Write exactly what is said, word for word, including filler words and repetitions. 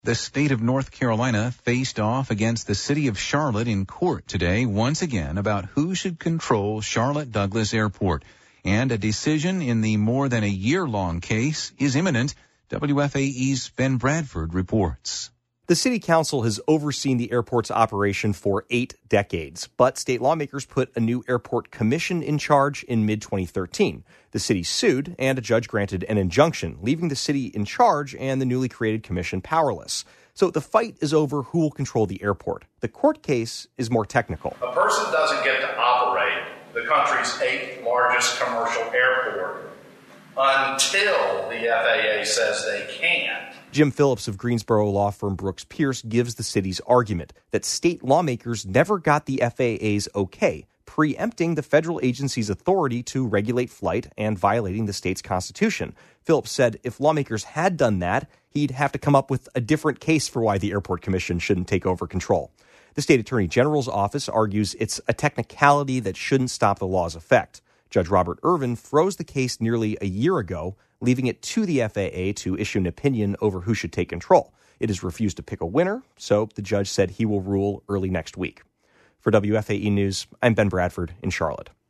The state of North Carolina faced off against the city of Charlotte in court today, once again, about who should control Charlotte Douglas Airport. And a decision in the more than a year-long case is imminent. W F A E's Ben Bradford reports. The city council has overseen the airport's operation for eight decades, but state lawmakers put a new airport commission in charge in mid twenty thirteen. The city sued, and a judge granted an injunction, leaving the city in charge and the newly created commission powerless. So the fight is over who will control the airport. The court case is more technical. A person doesn't get to operate the country's eighth largest commercial airport until the F A A says they can. Jim Phillips of Greensboro law firm Brooks Pierce gives the city's argument that state lawmakers never got the F A A's okay, preempting the federal agency's authority to regulate flight and violating the state's constitution. Phillips said if lawmakers had done that, he'd have to come up with a different case for why the Airport Commission shouldn't take over control. The state attorney general's office argues it's a technicality that shouldn't stop the law's effect. Judge Robert Irvin froze the case nearly a year ago, leaving it to the F A A to issue an opinion over who should take control. It has refused to pick a winner, so the judge said he will rule early next week. For W F A E News, I'm Ben Bradford in Charlotte.